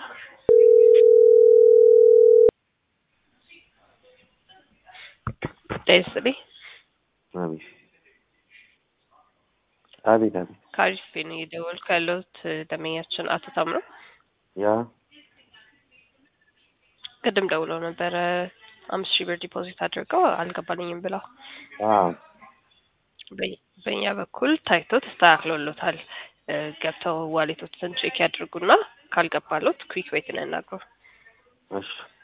Desli. አቤት አቤት አቤት ካሪስፔን የደወል ካሉት ደመኛችን አቶ ታምሮ ያ ቅድም ደውለው ነበረ 5000 ብር ዲፖዚት አድርገው አልገባልኝም ብለው በእኛ በኩል ታይቶ ተስተካክሎሎታል። ገብተው ዋሌቶችን ቼክ ያድርጉና ካልገባሎት ኩዊክ ቤትን ያናግሩ። እሺ